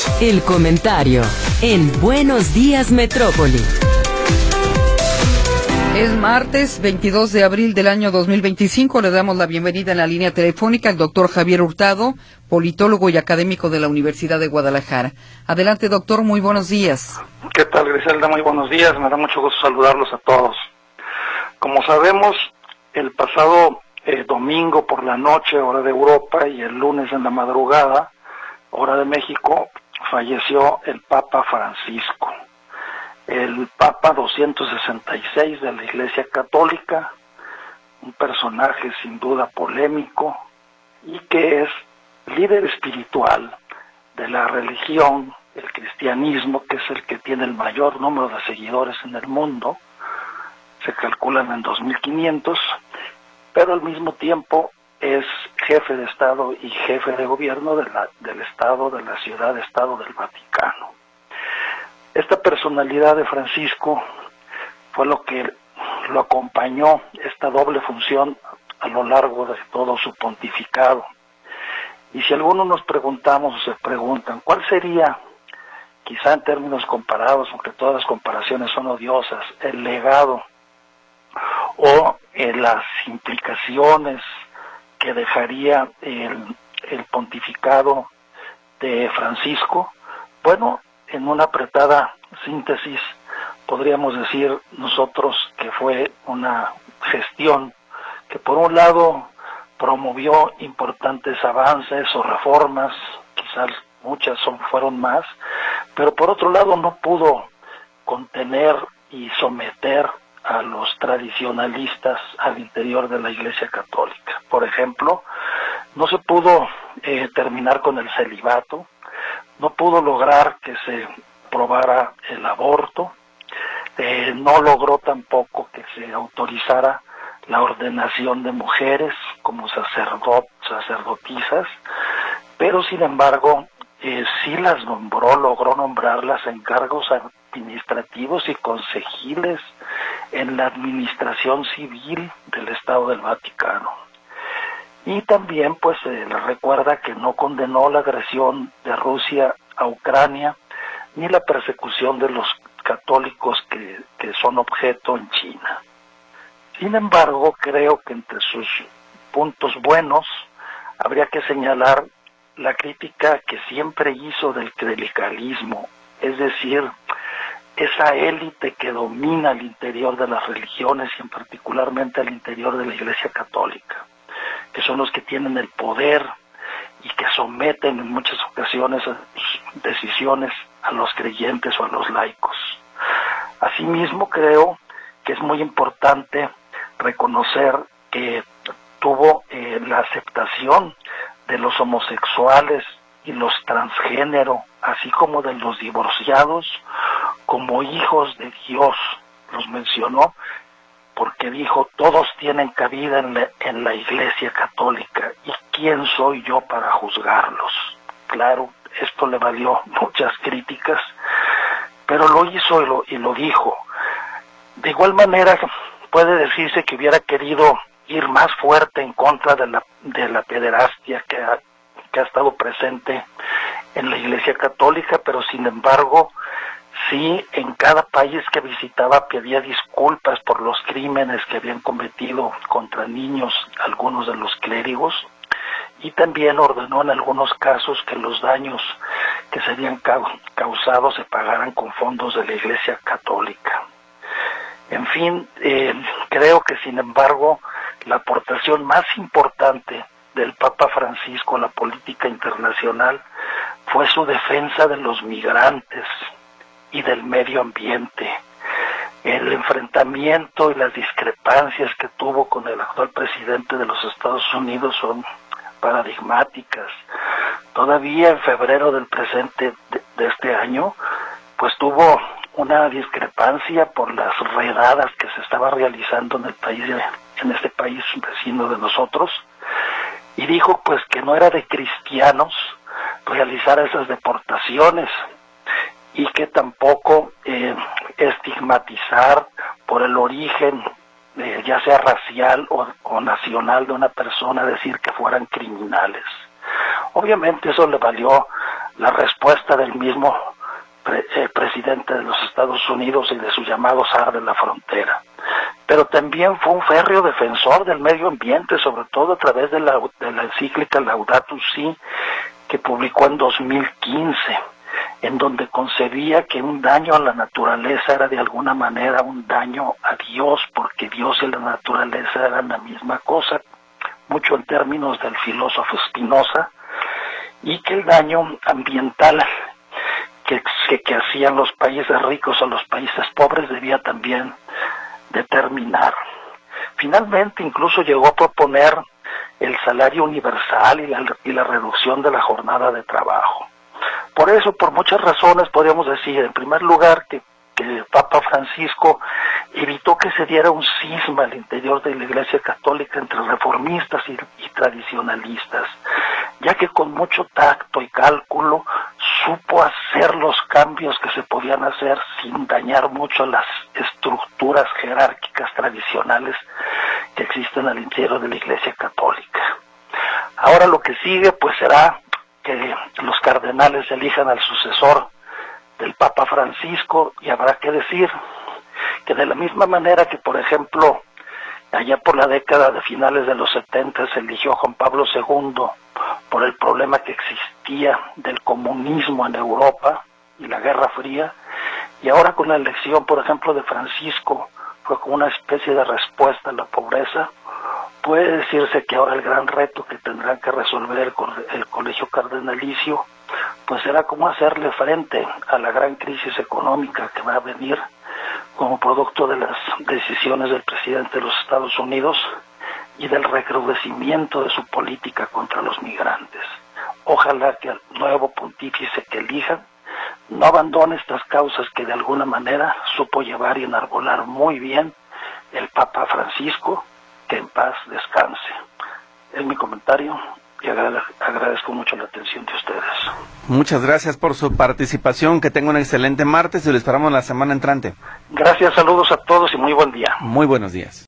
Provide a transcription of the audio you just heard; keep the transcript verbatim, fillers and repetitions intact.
El comentario en Buenos Días Metrópoli. Es martes veintidós de abril del año dos mil veinticinco. Le damos la bienvenida en la línea telefónica al doctor Javier Hurtado, politólogo y académico de la Universidad de Guadalajara. Adelante, doctor, muy buenos días. ¿Qué tal, Griselda? Muy buenos días. Me da mucho gusto saludarlos a todos. Como sabemos, el pasado eh, domingo por la noche, hora de Europa, y el lunes en la madrugada, hora de México, falleció el Papa Francisco. El Papa doscientos sesenta y seis de la Iglesia Católica, un personaje sin duda polémico y que es líder espiritual de la religión, el cristianismo, que es el que tiene el mayor número de seguidores en el mundo, se calculan en dos mil quinientos, pero al mismo tiempo es jefe de Estado y jefe de gobierno de la, del Estado, de la ciudad-estado del Vaticano. Esta personalidad de Francisco fue lo que lo acompañó, esta doble función, a lo largo de todo su pontificado. Y si algunos nos preguntamos o se preguntan, ¿cuál sería, quizá en términos comparados, aunque todas las comparaciones son odiosas, el legado o eh, las implicaciones que dejaría el, el pontificado de Francisco? Bueno, en una apretada síntesis, podríamos decir nosotros que fue una gestión que por un lado promovió importantes avances o reformas, quizás muchas son, fueron más, pero por otro lado no pudo contener y someter a los tradicionalistas al interior de la Iglesia Católica. Por ejemplo, no se pudo eh, terminar con el celibato, no pudo lograr que se aprobara el aborto, eh, no logró tampoco que se autorizara la ordenación de mujeres como sacerdot, sacerdotisas, pero sin embargo eh, sí las nombró, logró nombrarlas en cargos administrativos y consejiles en la administración civil del Estado del Vaticano. Y también pues se le recuerda que no condenó la agresión de Rusia a Ucrania ni la persecución de los católicos que, que son objeto en China. Sin embargo, creo que entre sus puntos buenos habría que señalar la crítica que siempre hizo del clericalismo, es decir, esa élite que domina el interior de las religiones y en particularmente al interior de la Iglesia Católica, que son los que tienen el poder y que someten en muchas ocasiones a sus decisiones a los creyentes o a los laicos. Asimismo, creo que es muy importante reconocer que tuvo eh, la aceptación de los homosexuales y los transgénero, así como de los divorciados, como hijos de Dios. Los mencionó porque dijo, todos tienen cabida en la, en la Iglesia Católica, ¿y quién soy yo para juzgarlos? Claro, esto le valió muchas críticas, pero lo hizo y lo, y lo dijo. De igual manera, puede decirse que hubiera querido ir más fuerte en contra de la, de la pederastia que ha, que ha estado presente en la Iglesia Católica, pero sin embargo, sí, en cada país que visitaba pedía disculpas por los crímenes que habían cometido contra niños algunos de los clérigos, y también ordenó en algunos casos que los daños que serían causados se pagaran con fondos de la Iglesia Católica. En fin, eh, creo que sin embargo la aportación más importante del Papa Francisco a la política internacional fue su defensa de los migrantes y del medio ambiente. El enfrentamiento y las discrepancias que tuvo con el actual presidente de los Estados Unidos son paradigmáticas. Todavía en febrero del presente de, de este año, pues tuvo una discrepancia por las redadas que se estaba realizando en el país, en este país vecino de nosotros, y dijo pues que no era de cristianos realizar esas deportaciones y que tampoco eh, estigmatizar por el origen, eh, ya sea racial o, o nacional de una persona, decir que fueran criminales. Obviamente eso le valió la respuesta del mismo pre, eh, presidente de los Estados Unidos y de su llamado zar de la frontera. Pero también fue un férreo defensor del medio ambiente, sobre todo a través de la, de la encíclica Laudato Si, que publicó en dos mil quince, en donde concebía que un daño a la naturaleza era de alguna manera un daño a Dios, porque Dios y la naturaleza eran la misma cosa, mucho en términos del filósofo Spinoza, y que el daño ambiental que, que, que hacían los países ricos o los países pobres debía también determinar. Finalmente incluso llegó a proponer el salario universal y la, y la reducción de la jornada de trabajo. Por eso, por muchas razones, podríamos decir, en primer lugar, que, que el Papa Francisco evitó que se diera un cisma al interior de la Iglesia Católica entre reformistas y, y tradicionalistas, ya que con mucho tacto y cálculo supo hacer los cambios que se podían hacer sin dañar mucho las estructuras jerárquicas tradicionales que existen al interior de la Iglesia Católica. Ahora lo que sigue pues será que los cardenales elijan al sucesor del Papa Francisco, y habrá que decir que de la misma manera que, por ejemplo, allá por la década de finales de los setenta se eligió Juan Pablo segundo por el problema que existía del comunismo en Europa y la Guerra Fría, y ahora con la elección, por ejemplo, de Francisco, fue como una especie de respuesta a la pobreza. Puede decirse que ahora el gran reto que tendrán que resolver el, el colegio cardenalicio, pues será cómo hacerle frente a la gran crisis económica que va a venir como producto de las decisiones del presidente de los Estados Unidos y del recrudecimiento de su política contra los migrantes. Ojalá que el nuevo pontífice que elijan no abandone estas causas que de alguna manera supo llevar y enarbolar muy bien el Papa Francisco, que en paz descanse. Es mi comentario y agradezco mucho la atención de ustedes. Muchas gracias por su participación, que tenga un excelente martes y lo esperamos la semana entrante. Gracias, saludos a todos y muy buen día. Muy buenos días.